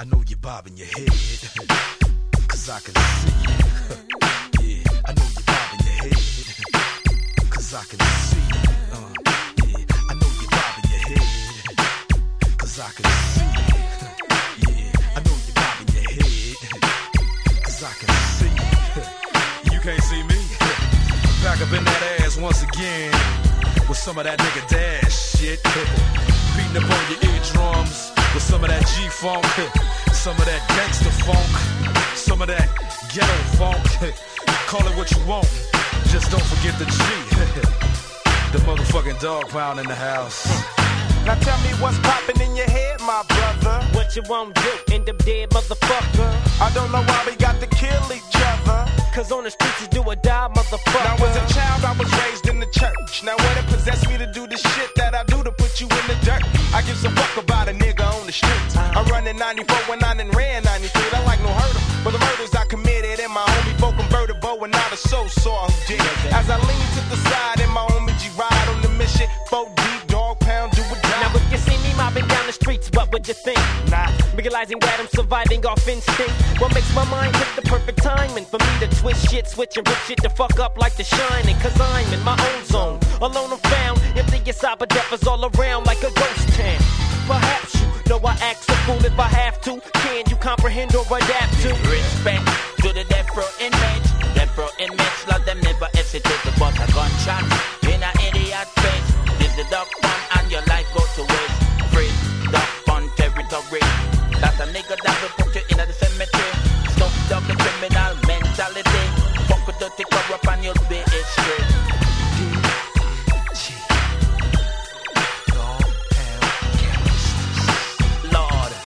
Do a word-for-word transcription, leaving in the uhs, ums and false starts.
I know you're bobbing your head, cause I can see you. Yeah, I know you're bobbing your head, cause I can see you. Uh, yeah, I know you're bobbing your head, cause I can see you. Yeah, I know you're bobbing your head, cause I can see you. You can't see me. Back up in that ass once again, with some of that nigga dash shit. Beating up on your eardrums with some of that G-funk, some of that gangster funk, some of that ghetto funk. Call it what you want, just don't forget the G. The motherfucking dog pound in the house. Now tell me what's poppin' in your head, my brother. What you won't do, end up dead, motherfucker. I don't know why we got to kill each other. Cause on the streets you do or die, motherfucker. Now as a child I was raised in the church. Now what it possessed me to do the shit that I do to put you in the dirt? I give a fuck about a nigga on the streets. I'm running ninety-four when I done ran ninety-three. I like no hurt 'em, but the murders I committed and my homie folk convertible and not a soul saw who did. As I lean to the side and my homie G ride on the mission, four deep, dog pound, do or die. Now if you see me mobbing down the streets, what would you think? Nah. Realizing that I'm surviving off instinct. What makes my mind hit the perfect timing for me to twist shit, switch and rip shit to fuck up like The Shining. Cause I'm in my own zone, alone I'm found. Empty aside, but death is all around like a ghost town. Perhaps you know I act so fool if I have to. Can you comprehend or adapt to? Respect to the death row inmates. Death row inmates, love them never hesitate to bust a gunshot in an idiot face. This the duck fun and your life go to waste. Free duck fun territory. That's a nigga that